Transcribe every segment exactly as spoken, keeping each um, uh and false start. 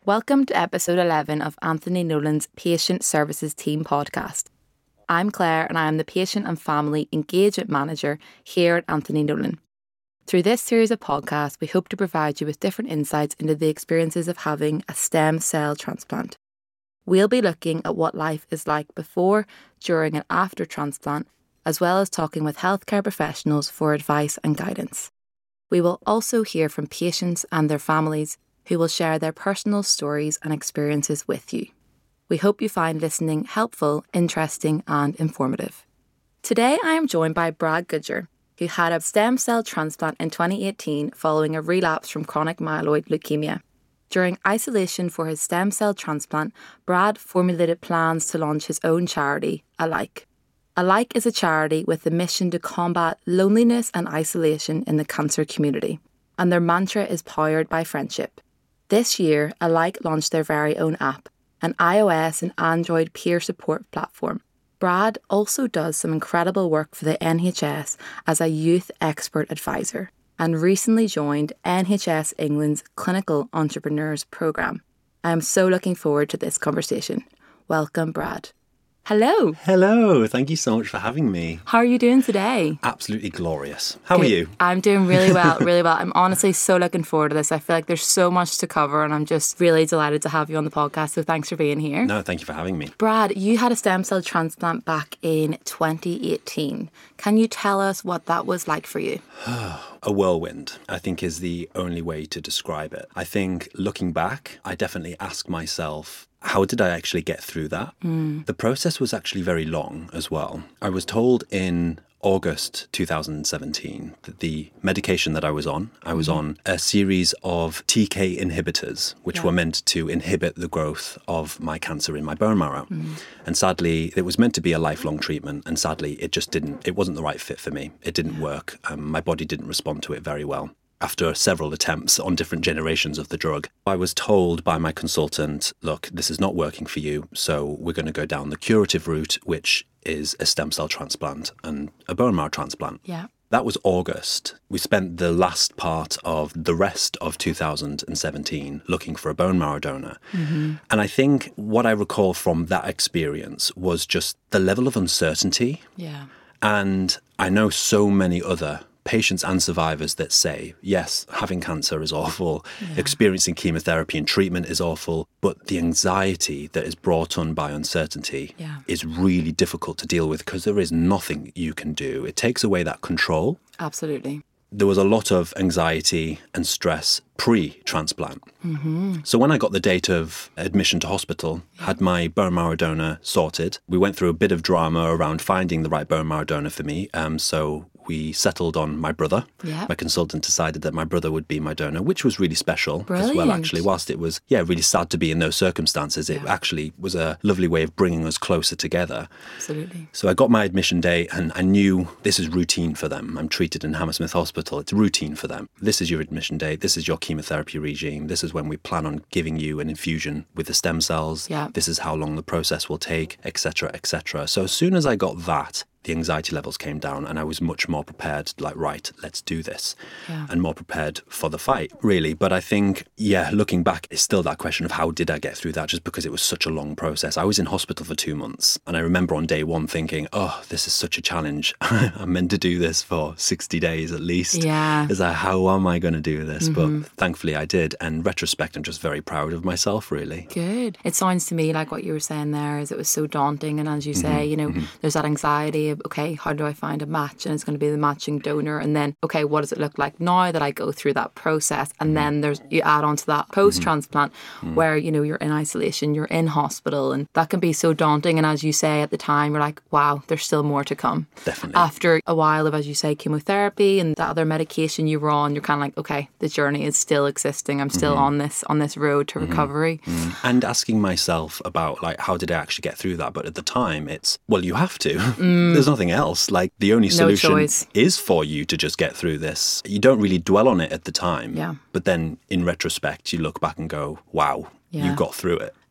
Welcome to episode eleven of Anthony Nolan's Patient Services Team podcast. I'm Claire and I am the Patient and Family Engagement Manager here at Anthony Nolan. Through this series of podcasts, we hope to provide you with different insights into the experiences of having a stem cell transplant. We'll be looking at what life is like before, during and after transplant, as well as talking with healthcare professionals for advice and guidance. We will also hear from patients and their families who will share their personal stories and experiences with you. We hope you find listening helpful, interesting and informative. Today I am joined by Brad Goodger, who had a stem cell transplant in twenty eighteen following a relapse from chronic myeloid leukemia. During isolation for his stem cell transplant, Brad formulated plans to launch his own charity, Alike. Alike is a charity with the mission to combat loneliness and isolation in the cancer community, and their mantra is powered by friendship. This year, Alike launched their very own app, an iOS and Android peer support platform. Brad also does some incredible work for the N H S as a youth expert advisor and recently joined N H S England's Clinical Entrepreneurs Programme. I am so looking forward to this conversation. Welcome, Brad. Hello. Hello. Thank you so much for having me. How are you doing today? Absolutely glorious. How Good. are you? I'm doing really well, really well. I'm honestly so looking forward to this. I feel like there's so much to cover and I'm just really delighted to have you on the podcast. So thanks for being here. No, thank you for having me. Brad, you had a stem cell transplant back in twenty eighteen. Can you tell us what that was like for you? A whirlwind, I think, is the only way to describe it. I think looking back, I definitely ask myself, how did I actually get through that? Mm. The process was actually very long as well. I was told in August two thousand seventeen that the medication that I was on, I was mm-hmm. on a series of T K inhibitors, which yeah. were meant to inhibit the growth of my cancer in my bone marrow. Mm. And sadly, it was meant to be a lifelong treatment. And sadly, it just didn't, it wasn't the right fit for me. It didn't work. Um, my body didn't respond to it very well. After several attempts on different generations of the drug, I was told by my consultant, look, this is not working for you, so we're going to go down the curative route, which is a stem cell transplant and a bone marrow transplant. Yeah. That was August. We spent the last part of the rest of two thousand seventeen looking for a bone marrow donor. Mm-hmm. And I think what I recall from that experience was just the level of uncertainty. Yeah. And I know so many other patients and survivors that say, yes, having cancer is awful, yeah. experiencing chemotherapy and treatment is awful, but the anxiety that is brought on by uncertainty yeah. is really difficult to deal with because there is nothing you can do. It takes away that control. Absolutely. There was a lot of anxiety and stress pre-transplant. Mm-hmm. So when I got the date of admission to hospital, yeah. had my bone marrow donor sorted, we went through a bit of drama around finding the right bone marrow donor for me. Um, so we settled on my brother. Yep. My consultant decided that my brother would be my donor, which was really special Brilliant. as well, actually. Whilst it was, yeah, really sad to be in those circumstances, it yeah. actually was a lovely way of bringing us closer together. Absolutely. So I got my admission date and I knew this is routine for them. I'm treated in Hammersmith Hospital. It's routine for them. This is your admission date. This is your chemotherapy regime. This is when we plan on giving you an infusion with the stem cells. Yeah. This is how long the process will take, et cetera, et cetera. So as soon as I got that, the anxiety levels came down and I was much more prepared, like, right, let's do this. Yeah. And more prepared for the fight, really. But I think, yeah, looking back, it's still that question of how did I get through that, just because it was such a long process. I was in hospital for two months and I remember on day one thinking, oh, this is such a challenge. I'm meant to do this for sixty days at least. Yeah. Is like, how am I going to do this? Mm-hmm. But thankfully I did. And in retrospect, I'm just very proud of myself, really. Good. It sounds to me like what you were saying there is it was so daunting. And as you say, mm-hmm. you know, mm-hmm. there's that anxiety. Okay, how do I find a match? And it's going to be the matching donor. And then, okay, what does it look like now that I go through that process? And mm-hmm. then there's you add on to that post-transplant mm-hmm. where, you know, you're in isolation, you're in hospital, and that can be so daunting. And as you say at the time, you're like, wow, there's still more to come. Definitely. After a while of, as you say, chemotherapy and that other medication you were on, you're kind of like, okay, the journey is still existing. I'm still mm-hmm. on this on this road to mm-hmm. recovery. Mm-hmm. And asking myself about, like, how did I actually get through that? But at the time, it's, well, you have to. Mm. There's nothing else. Like, the only solution no choice. is for you to just get through this. You don't really dwell on it at the time. Yeah. But then in retrospect, you look back and go, wow, yeah. you got through it.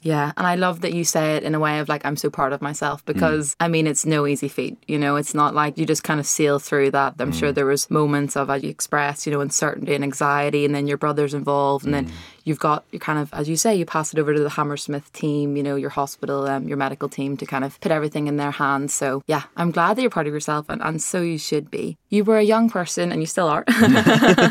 Yeah, and I love that you say it in a way of like, I'm so proud of myself, because mm. I mean, it's no easy feat, you know, it's not like you just kind of sail through that. I'm mm. sure there was moments of, as you expressed, you know, uncertainty and anxiety, and then your brother's involved, and mm. then you've got, you kind of, as you say, you pass it over to the Hammersmith team, you know, your hospital, um, your medical team, to kind of put everything in their hands. So yeah, I'm glad that you're proud of yourself, and, and so you should be. You were a young person, and you still are. not,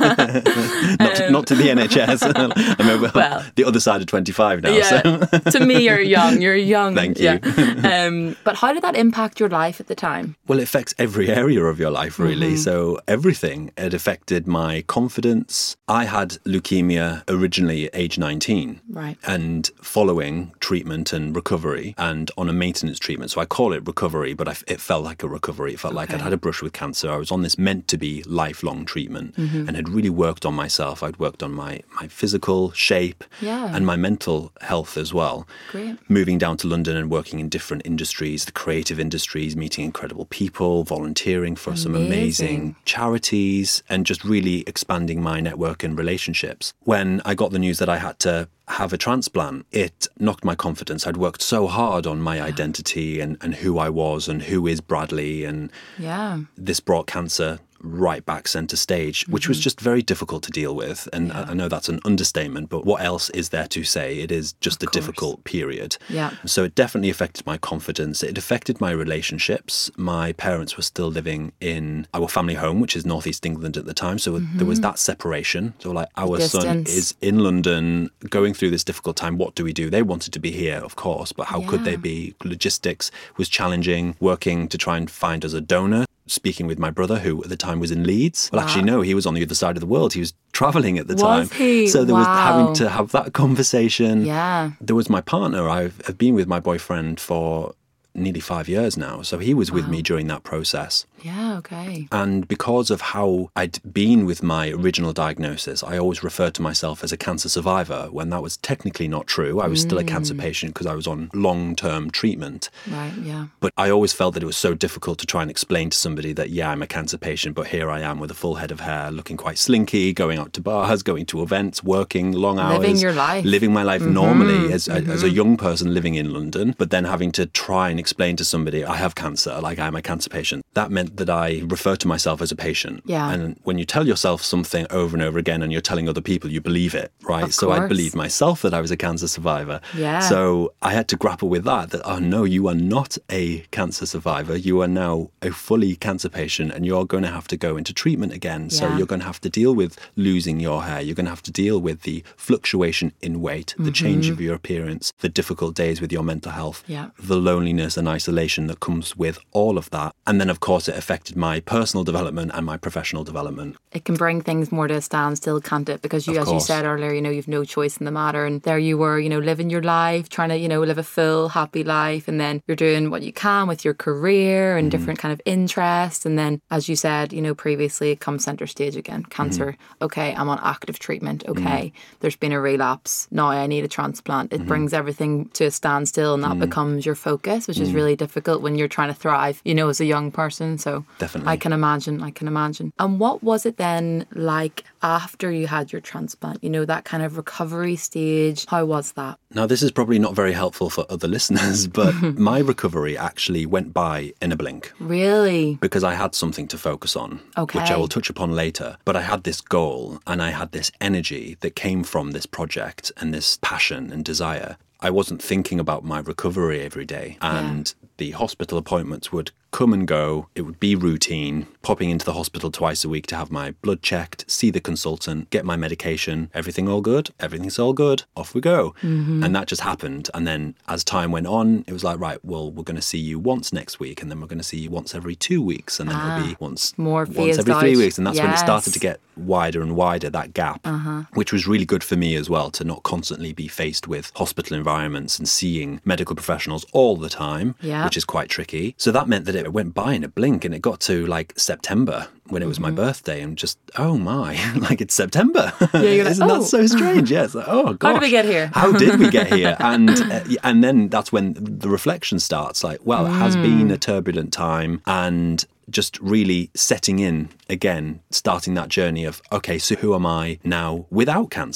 to, um, not to the N H S. I mean, well, well, the other side of twenty-five now. Yeah, So. To me, you're young. You're young. Thank you. Yeah. Um, but how did that impact your life at the time? Well, it affects every area of your life, really. Mm-hmm. So everything. It affected my confidence. I had leukemia originally at age nineteen. Right. And following treatment and recovery and on a maintenance treatment. So I call it recovery, but I, it felt like a recovery. It felt okay. like I'd had a brush with cancer. I was on this meant to be lifelong treatment mm-hmm. and had really worked on myself. I'd worked on my, my physical shape yeah. and my mental health as well. Great. Moving down to London and working in different industries, the creative industries, meeting incredible people, volunteering for amazing. some amazing charities, and just really expanding my network and relationships. When I got the news that I had to have a transplant, it knocked my confidence. I'd worked so hard on my yeah. identity and, and who I was and who is Bradley, and yeah. this brought cancer right back centre stage, which mm-hmm. was just very difficult to deal with. And yeah. I know that's an understatement, but what else is there to say? It is just of a course. difficult period. Yeah. So it definitely affected my confidence. It affected my relationships. My parents were still living in our family home, which is northeast England at the time. So mm-hmm. there was that separation. So like our son is in London going through this difficult time. What do we do? They wanted to be here, of course, but how yeah. could they be? Logistics was challenging, working to try and find us a donor. Speaking with my brother, who at the time was in Leeds. Well, wow. actually, no, he was on the other side of the world. He was travelling at the was time. He? So there wow. was having to have that conversation. Yeah. There was my partner. I've, I've been with my boyfriend for nearly five years now. So he was wow. with me during that process. Yeah, okay. And because of how I'd been with my original diagnosis, I always referred to myself as a cancer survivor, when that was technically not true. I was mm. still a cancer patient because I was on long-term treatment. Right, yeah. But I always felt that it was so difficult to try and explain to somebody that, yeah, I'm a cancer patient, but here I am with a full head of hair, looking quite slinky, going out to bars, going to events, working long hours. Living your life. Living my life mm-hmm. normally as, mm-hmm. as a young person living in London, but then having to try and explain to somebody, I have cancer, like I'm a cancer patient. That meant that I refer to myself as a patient. Yeah. And when you tell yourself something over and over again and you're telling other people, you believe it, right? Of so course. I believed myself that I was a cancer survivor. Yeah. So I had to grapple with that, that, oh no, you are not a cancer survivor. You are now a fully cancer patient, and you're going to have to go into treatment again. So yeah. you're going to have to deal with losing your hair. You're going to have to deal with the fluctuation in weight, the mm-hmm. change of your appearance, the difficult days with your mental health, yeah. the loneliness and isolation that comes with all of that. And then, of course, it affected my personal development and my professional development. It can bring things more to a standstill, can't it? Because you, of as course. you said earlier, you know, you've no choice in the matter. And there you were, you know, living your life, trying to, you know, live a full, happy life. And then you're doing what you can with your career and mm-hmm. different kind of interests. And then, as you said, you know, previously, it comes centre stage again. Cancer. Mm-hmm. Okay, I'm on active treatment. Okay, mm-hmm. there's been a relapse. Now I need a transplant. It mm-hmm. brings everything to a standstill, and that mm-hmm. becomes your focus, which mm-hmm. is really difficult when you're trying to thrive, you know, as a young person. So definitely. I can imagine, I can imagine. And what was it then like after you had your transplant? You know, that kind of recovery stage. How was that? Now, this is probably not very helpful for other listeners, but my recovery actually went by in a blink. Really? Because I had something to focus on, okay. which I will touch upon later. But I had this goal and I had this energy that came from this project and this passion and desire. I wasn't thinking about my recovery every day, and yeah. the hospital appointments would come and go. It would be routine, popping into the hospital twice a week to have my blood checked, see the consultant, get my medication. Everything all good? Everything's all good. Off we go. Mm-hmm. And that just happened. And then as time went on, it was like, right, well, we're going to see you once next week, and then we're going to see you once every two weeks, and then ah, it'll be once, more once every out. three weeks. And that's yes. when it started to get wider and wider, that gap, uh-huh. which was really good for me as well, to not constantly be faced with hospital environments and seeing medical professionals all the time, yeah. which is quite tricky. So that meant that it went by in a blink, and it got to like September when it was mm-hmm. my birthday, and just, oh my, like it's September. Yeah, you're like, Isn't oh. that so strange? Yeah, it's like, oh gosh. How did we get here? How did we get here? And uh, and then that's when the reflection starts, like, well, it has mm. been a turbulent time, and just really setting in again, starting that journey of, okay, so who am I now without cancer?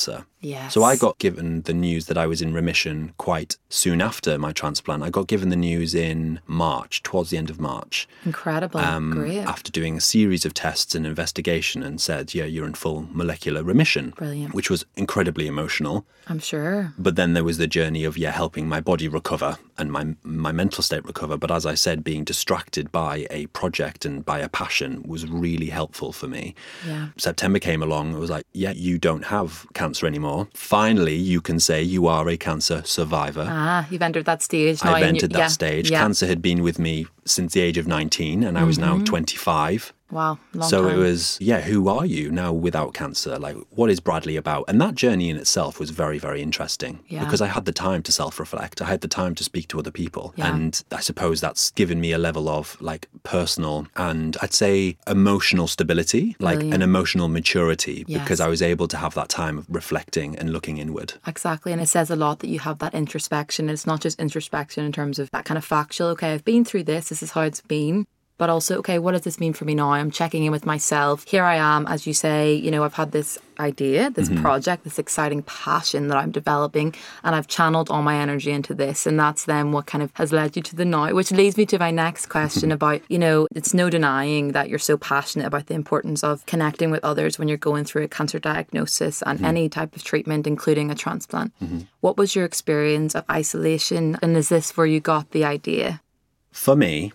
Yes. So I got given the news that I was in remission quite soon after my transplant. I got given the news in March, towards the end of March. Incredible. Um, Great. After doing a series of tests and investigation, and said, yeah, you're in full molecular remission. Brilliant. Which was incredibly emotional. I'm sure. But then there was the journey of, yeah, helping my body recover and my my mental state recover. But as I said, being distracted by a project and by a passion was really helpful for me. Yeah. September came along. It was like, yeah, you don't have cancer anymore. Finally, you can say you are a cancer survivor. Ah, you've entered that stage. Now I've and entered you- that yeah, stage. Yeah. Cancer had been with me since the age of nineteen, and I was now twenty-five. Wow, long So time. it was, yeah, who are you now without cancer? Like, what is Bradley about? And that journey in itself was very, very interesting Yeah. because I had the time to self-reflect. I had the time to speak to other people. Yeah. And I suppose that's given me a level of like personal and I'd say emotional stability, like Brilliant. an emotional maturity, Yes. because I was able to have that time of reflecting and looking inward. Exactly. And it says a lot that you have that introspection. It's not just introspection in terms of that kind of factual, okay, I've been through this, this is how it's been. But also, okay, what does this mean for me now? I'm checking in with myself. Here I am, as you say, you know, I've had this idea, this Mm-hmm. project, this exciting passion that I'm developing, and I've channeled all my energy into this. And that's then what kind of has led you to the now, which leads me to my next question about, you know, it's no denying that you're so passionate about the importance of connecting with others when you're going through a cancer diagnosis and Mm-hmm. any type of treatment, including a transplant. What was your experience of isolation? And is this where you got the idea? For me,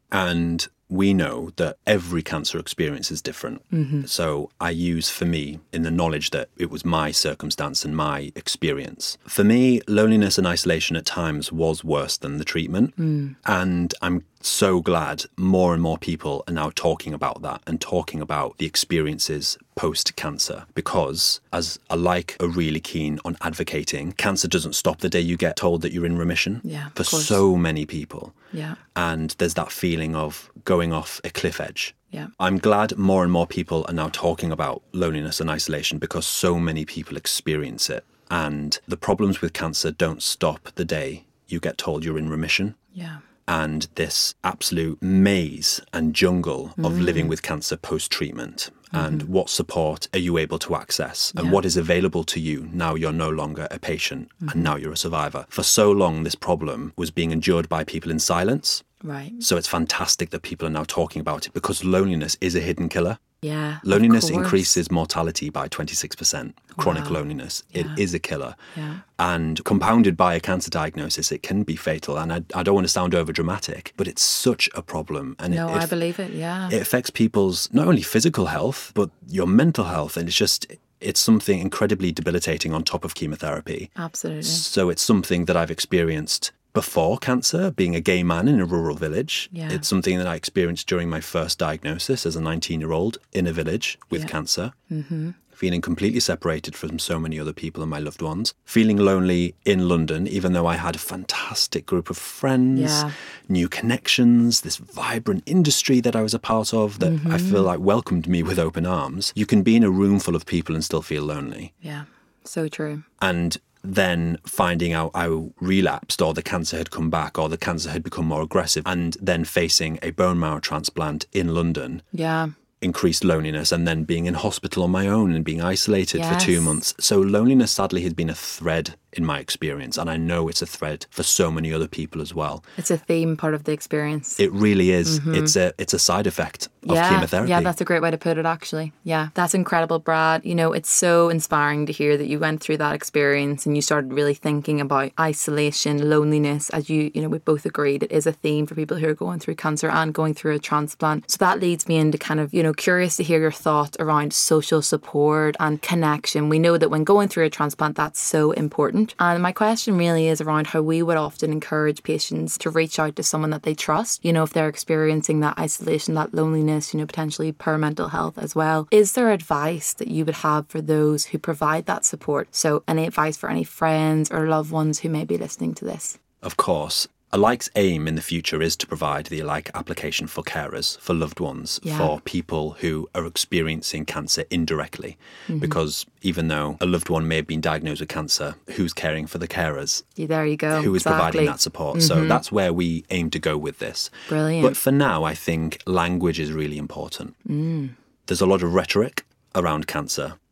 and we know that every cancer experience is different. Mm-hmm. So I use for me in the knowledge that it was my circumstance and my experience. For me, loneliness and isolation at times was worse than the treatment. Mm. And I'm so glad more and more people are now talking about that and talking about the experiences post-cancer, because as I like are really keen on advocating, cancer doesn't stop the day you get told that you're in remission. Yeah, of for course. so many people. Yeah. And there's that feeling of going off a cliff edge. Yeah. I'm glad more and more people are now talking about loneliness and isolation because so many people experience it. And the problems with cancer don't stop the day you get told you're in remission. Yeah. And this absolute maze and jungle of Mm. living with cancer post-treatment. And what support are you able to access? And Yeah. what is available to you now you're no longer a patient and now you're a survivor? For so long, this problem was being endured by people in silence. Right. So it's fantastic that people are now talking about it because loneliness is a hidden killer. Yeah. of Loneliness course. increases mortality by twenty-six percent. Chronic Wow. loneliness. Yeah. It is a killer. Yeah. And compounded by a cancer diagnosis, it can be fatal. And I, I don't want to sound over dramatic, but it's such a problem. And No, it, it, I believe it. Yeah. it affects people's not only physical health, but your mental health. And it's just, it's something incredibly debilitating on top of chemotherapy. Absolutely. So it's something that I've experienced before cancer, being a gay man in a rural village. Yeah. It's something that I experienced during my first diagnosis as a nineteen-year-old in a village with Yeah. cancer. Mm-hmm. Feeling completely separated from so many other people and my loved ones. Feeling lonely in London, even though I had a fantastic group of friends, Yeah. new connections, this vibrant industry that I was a part of that I feel like welcomed me with open arms. You can be in a room full of people and still feel lonely. Yeah. So true. And then finding out I relapsed or the cancer had come back or the cancer had become more aggressive, and then facing a bone marrow transplant in London Yeah. increased loneliness, and then being in hospital on my own and being isolated for two Yes. months. So loneliness sadly has been a thread in my experience, and I know it's a thread for so many other people as well. It's a theme part of the experience. It really is. It's a it's a side effect of yeah, chemotherapy. yeah, that's a great way to put it, actually. Yeah, that's incredible, Brad. You know, it's so inspiring to hear that you went through that experience and you started really thinking about isolation, loneliness. As you, you know, we both agreed, it is a theme for people who are going through cancer and going through a transplant. So that leads me into kind of, you know, curious to hear your thoughts around social support and connection. We know that when going through a transplant, that's so important. And my question really is around how we would often encourage patients to reach out to someone that they trust, you know, if they're experiencing that isolation, that loneliness, you know, potentially poor mental health as well. Is there advice that you would have for those who provide that support? So any advice for any friends or loved ones who may be listening to this? Of course. ALIKE's aim in the future is to provide the ALIKE application for carers, for loved ones, Yeah. for people who are experiencing cancer indirectly. Mm-hmm. Because even though a loved one may have been diagnosed with cancer, who's caring for the carers? Yeah, there you go. Who is exactly. providing that support? So that's where we aim to go with this. Brilliant. But for now, I think language is really important. Mm. There's a lot of rhetoric around cancer.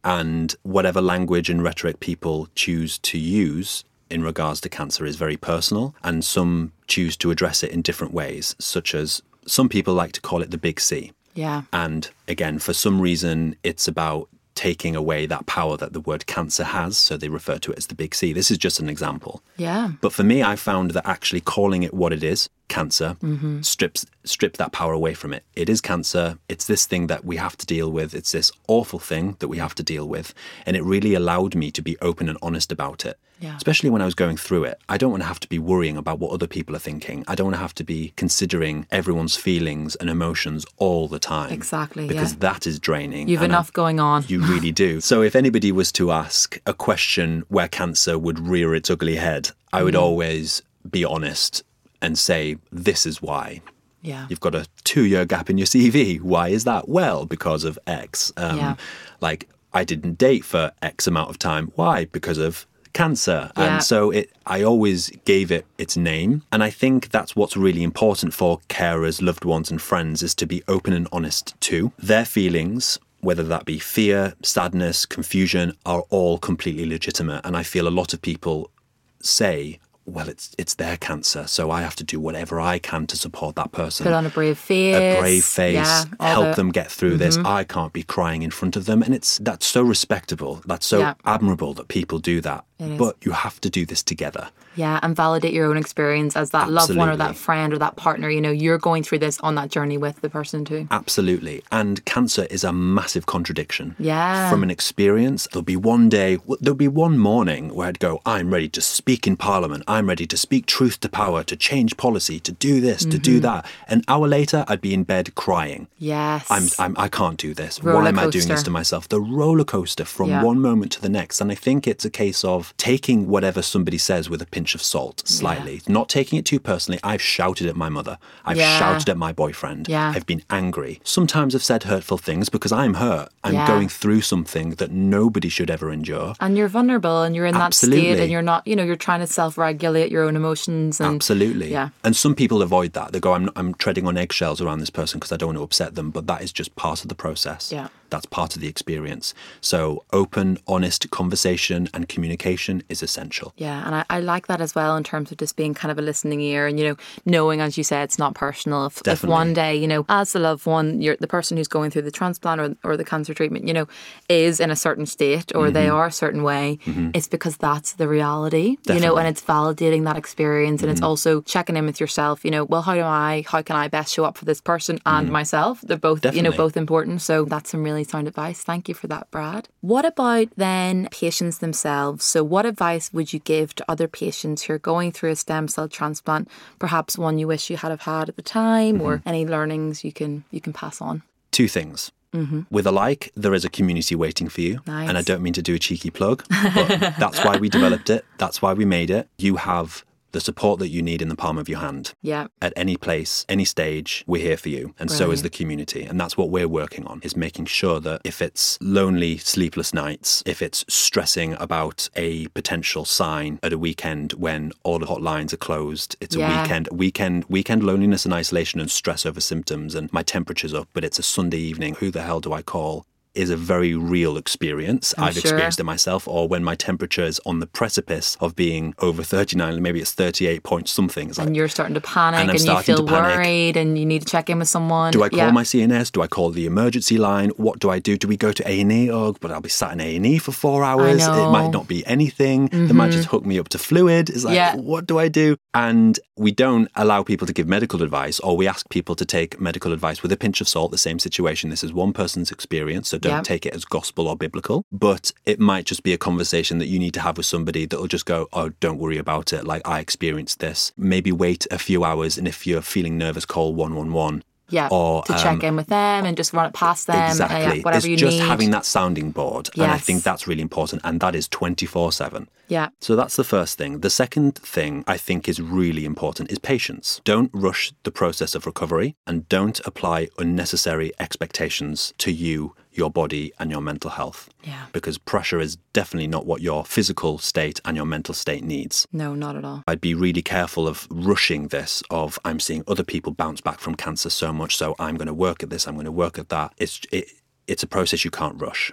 And whatever language and rhetoric people choose to use in regards to cancer is very personal, and some choose to address it in different ways, such as some people like to call it the big C. Yeah. And again, for some reason, it's about taking away that power that the word cancer has, so they refer to it as the big C. This is just an example. Yeah. But for me, I found that actually calling it what it is, cancer, mm-hmm. strips strips that power away from it. It is cancer. It's this thing that we have to deal with. It's this awful thing that we have to deal with. And it really allowed me to be open and honest about it. Yeah. Especially when I was going through it. I don't want to have to be worrying about what other people are thinking. I don't want to have to be considering everyone's feelings and emotions all the time. Exactly, Because yeah. that is draining. You've and enough I, going on. You really do. So if anybody was to ask a question where cancer would rear its ugly head, I would mm. always be honest and say, this is why. Yeah. You've got a two-year gap in your C V. Why is that? Well, because of X. Um, yeah. Like, I didn't date for X amount of time. Why? Because of cancer. Yeah. And so it, I always gave it its name. And I think that's what's really important for carers, loved ones and friends, is to be open and honest too. Their feelings, whether that be fear, sadness, confusion, are all completely legitimate. And I feel a lot of people say, well, it's it's their cancer, so I have to do whatever I can to support that person. Put on a brave face. A brave face, yeah, help the... them get through mm-hmm. this. I can't be crying in front of them. And it's that's so respectable. That's so yeah. admirable that people do that. But you have to do this together. Yeah, and validate your own experience as that Absolutely. loved one or that friend or that partner. You know, you're going through this on that journey with the person too. Absolutely. And cancer is a massive contradiction. Yeah. From an experience, there'll be one day, there'll be one morning where I'd go, I'm ready to speak in Parliament. I'm ready to speak truth to power, to change policy, to do this, mm-hmm. to do that. An hour later, I'd be in bed crying. Yes. I'm, I'm, I can't do this. Roller Why am I coaster. doing this to myself? The roller coaster from yeah. one moment to the next. And I think it's a case of taking whatever somebody says with a pinch of salt, slightly. Yeah. Not taking it too personally. I've shouted at my mother. I've yeah. shouted at my boyfriend. Yeah. I've been angry. Sometimes I've said hurtful things because I'm hurt. I'm yeah. going through something that nobody should ever endure. And you're vulnerable and you're in Absolutely. that state and you're not, you know, you're trying to self-regulate your own emotions. And, Absolutely. Yeah. And some people avoid that. They go, I'm, I'm treading on eggshells around this person because I don't want to upset them. But that is just part of the process. Yeah. That's part of the experience. So open, honest conversation and communication is essential. Yeah, and I, I like that as well in terms of just being kind of a listening ear and, you know, knowing, as you said, it's not personal. If, if one day, you know, as the loved one, you're the person who's going through the transplant or, or the cancer treatment, you know, is in a certain state or mm-hmm. they are a certain way, mm-hmm. it's because that's the reality, Definitely. you know, and it's validating that experience and mm-hmm. it's also checking in with yourself, you know, well, how do I, how can I best show up for this person and mm-hmm. myself? They're both, Definitely. you know, both important. So that's some really sound advice. Thank you for that, Brad. What about then patients themselves? So what advice would you give to other patients who are going through a stem cell transplant, perhaps one you wish you had have had at the time mm-hmm. or any learnings you can you can pass on? Two things. Mm-hmm. With Alike, there is a community waiting for you. Nice. And I don't mean to do a cheeky plug, but that's why we developed it. That's why we made it. You have the support that you need in the palm of your hand. Yeah. At any place, any stage, we're here for you. And Brilliant. So is the community. And that's what we're working on, is making sure that if it's lonely, sleepless nights, if it's stressing about a potential sign at a weekend when all the hotlines are closed, it's yeah. a weekend, weekend, weekend loneliness and isolation and stress over symptoms and my temperature's up, but it's a Sunday evening, who the hell do I call? Is a very real experience. I'm I've sure. experienced it myself, or when my temperature is on the precipice of being over thirty-nine, maybe it's thirty-eight point something. It's and like, you're starting to panic and, and you feel worried and you need to check in with someone. Do I call yeah. my C N S? Do I call the emergency line? What do I do? Do we go to A and E? Oh, but I'll be sat in A and E for four hours. It might not be anything. Mm-hmm. They might just hook me up to fluid. It's like, yeah. what do I do? And we don't allow people to give medical advice, or we ask people to take medical advice with a pinch of salt, the same situation. This is one person's experience, so don't yeah. take it as gospel or biblical, but it might just be a conversation that you need to have with somebody that will just go, oh, don't worry about it. Like, I experienced this. Maybe wait a few hours, and if you're feeling nervous, call one one one. Yeah, or, to um, check in with them and just run it past them. Exactly. Uh, yeah, whatever it's you just need. having that sounding board. Yes. And I think that's really important. And that is twenty-four seven. Yeah. So that's the first thing. The second thing I think is really important is patience. Don't rush the process of recovery and don't apply unnecessary expectations to you, your body and your mental health. Yeah. Because pressure is definitely not what your physical state and your mental state needs. No, not at all. I'd be really careful of rushing this, of I'm seeing other people bounce back from cancer so much, so I'm going to work at this, I'm going to work at that. It's it, it's a process you can't rush.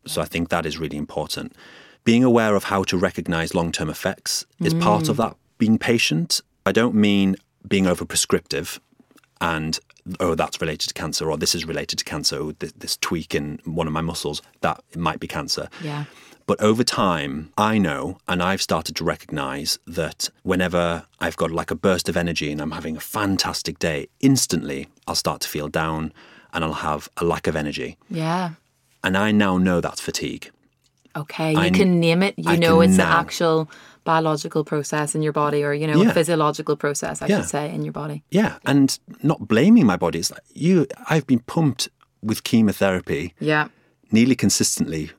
So I think that is really important. Being aware of how to recognize long-term effects is mm. part of that being patient. I don't mean being over-prescriptive and, oh, that's related to cancer, or this is related to cancer, or this, this tweak in one of my muscles, that might be cancer. Yeah. But over time, I know, and I've started to recognize that whenever I've got like a burst of energy and I'm having a fantastic day, instantly I'll start to feel down and I'll have a lack of energy. Yeah. And I now know that's fatigue. Okay, you I, can name it. You I know it's now. an actual biological process in your body, or, you know, yeah. a physiological process, I yeah. should say, in your body. Yeah, and not blaming my body. It's like, you, I've been pumped with chemotherapy yeah. nearly consistently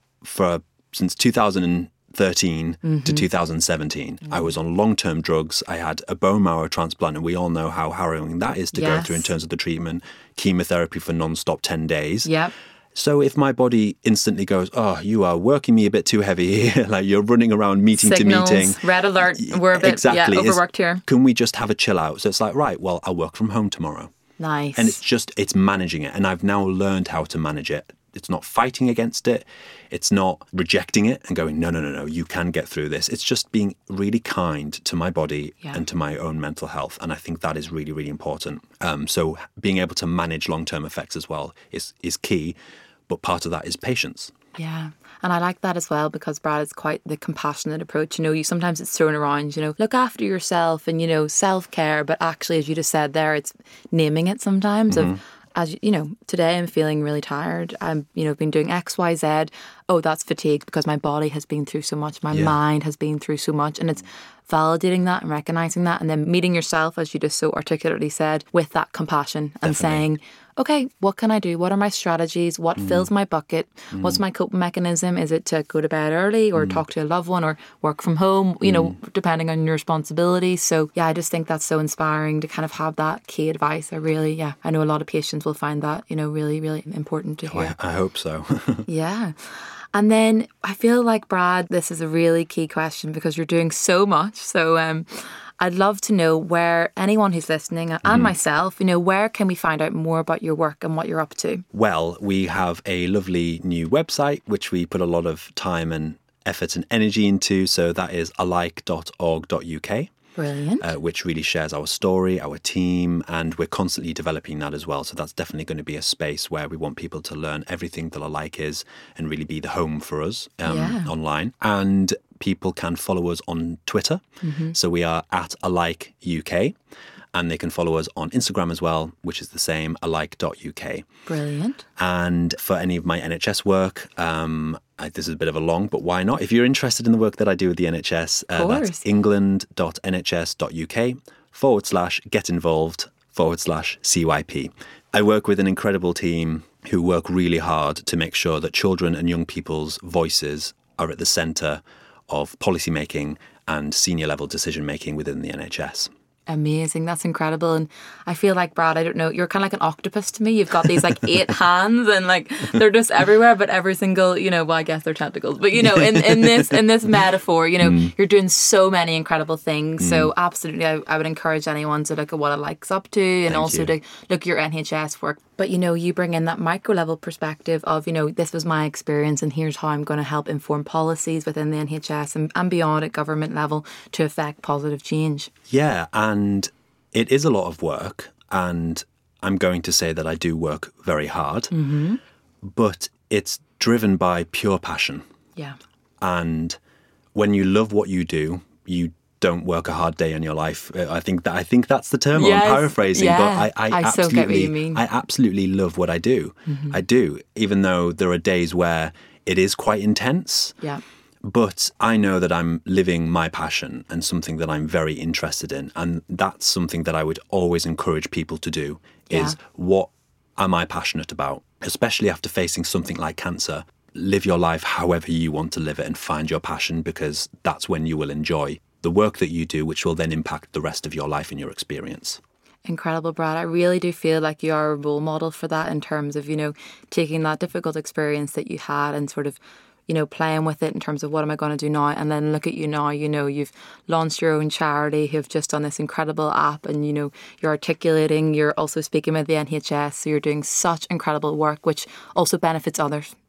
for since two thousand thirteen mm-hmm. to two thousand seventeen. Mm-hmm. I was on long-term drugs. I had a bone marrow transplant, and we all know how harrowing that is to yes. go through in terms of the treatment. Chemotherapy for non-stop ten days. Yep. So if my body instantly goes, oh, you are working me a bit too heavy here, like you're running around meeting Signals, to meeting. Red alert, we're a bit exactly. yeah, overworked here. Can we just have a chill out? So it's like, right, well, I'll work from home tomorrow. Nice. And it's just, it's managing it. And I've now learned how to manage it. It's not fighting against it. It's not rejecting it and going, no, no, no, no, you can get through this. It's just being really kind to my body yeah. and to my own mental health. And I think that is really, really important. Um, so being able to manage long-term effects as well is is key. But part of that is patience. Yeah. And I like that as well, because Brad is quite the compassionate approach. You know, you sometimes it's thrown around, you know, look after yourself and, you know, self-care. But actually, as you just said there, it's naming it sometimes mm-hmm. of, as you know, today I'm feeling really tired. I'm, you know, been doing X, Y, Z. Oh, that's fatigue because my body has been through so much. My yeah. mind has been through so much. And it's validating that and recognizing that, and then meeting yourself, as you just so articulately said, with that compassion and Definitely. saying, okay, what can I do? What are my strategies? What mm. fills my bucket? Mm. What's my coping mechanism? Is it to go to bed early or mm. talk to a loved one or work from home, you mm. know, depending on your responsibilities? So yeah, I just think that's so inspiring to kind of have that key advice. I really, yeah, I know a lot of patients will find that, you know, really, really important to hear. Oh, I, I hope so. yeah. And then I feel like, Brad, this is a really key question because you're doing so much. So um, I'd love to know where anyone who's listening and mm-hmm. myself, you know, where can we find out more about your work and what you're up to? Well, we have a lovely new website, which we put a lot of time and effort and energy into. So that is alike dot org dot U K. Brilliant. Uh, which really shares our story, our team, and we're constantly developing that as well. So that's definitely going to be a space where we want people to learn everything that Alike is and really be the home for us um, yeah. online. And people can follow us on Twitter. Mm-hmm. So we are at Alike U K. And they can follow us on Instagram as well, which is the same, alike dot U K. Brilliant. And for any of my N H S work, um, I, this is a bit of a long, but why not? If you're interested in the work that I do with the N H S, uh, that's england dot n h s dot u k forward slash get involved forward slash C Y P. I work with an incredible team who work really hard to make sure that children and young people's voices are at the centre of policymaking and senior level decision making within the N H S. Amazing. That's incredible. And I feel like, Brad, I don't know, you're kind of like an octopus to me. You've got these like eight hands and like they're just everywhere, but every single, you know, well, I guess they're tentacles. But, you know, in, in this in this metaphor, you know, mm. you're doing so many incredible things. Mm. So absolutely, I, I would encourage anyone to look at what Alike's up to and Thank also you. to look at your N H S work. But, you know, you bring in that micro level perspective of, you know, this was my experience and here's how I'm going to help inform policies within the N H S and, and beyond at government level to affect positive change. Yeah, and it is a lot of work. And I'm going to say that I do work very hard, mm-hmm. but it's driven by pure passion. Yeah. And when you love what you do, you don't work a hard day in your life. I think that I think that's the term. Yes, I'm paraphrasing, yeah. but I, I, I absolutely, so get what you mean. I absolutely love what I do. Mm-hmm. I do, even though there are days where it is quite intense. Yeah. But I know that I'm living my passion and something that I'm very interested in, and that's something that I would always encourage people to do. Is yeah. what am I passionate about? Especially after facing something like cancer. Live your life however you want to live it and find your passion, because that's when you will enjoy the work that you do, which will then impact the rest of your life and your experience. Incredible, Brad. I really do feel like you are a role model for that in terms of, you know, taking that difficult experience that you had and sort of, you know, playing with it in terms of what am I going to do now? And then look at you now, you know, you've launched your own charity, you've just done this incredible app and, you know, you're articulating, you're also speaking with the N H S. So you're doing such incredible work, which also benefits others.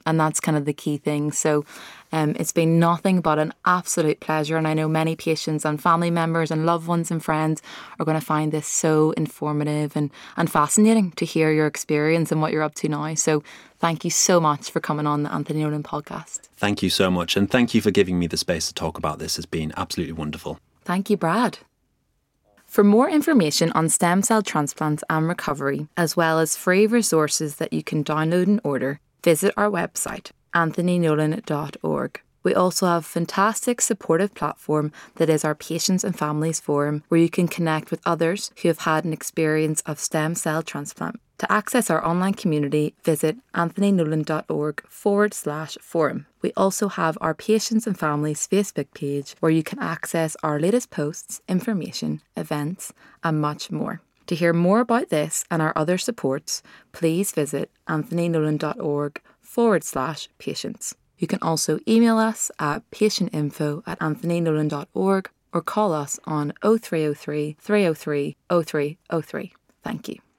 And that's kind of the key thing. So um, it's been nothing but an absolute pleasure. And I know many patients and family members and loved ones and friends are going to find this so informative and, and fascinating to hear your experience and what you're up to now. So thank you so much for coming on the Anthony Nolan podcast. Thank you so much. And thank you for giving me the space to talk about this. It's been absolutely wonderful. Thank you, Brad. For more information on stem cell transplants and recovery, as well as free resources that you can download and order, visit our website, anthony nolan dot org. We also have a fantastic supportive platform that is our Patients and Families Forum, where you can connect with others who have had an experience of stem cell transplant. To access our online community, visit anthony nolan dot org forward slash forum. We also have our Patients and Families Facebook page, where you can access our latest posts, information, events, and much more. To hear more about this and our other supports, please visit anthony nolan dot org forward slash patients. You can also email us at patientinfo at anthony nolan dot org or call us on oh three oh three, three oh three, oh three oh three. Thank you.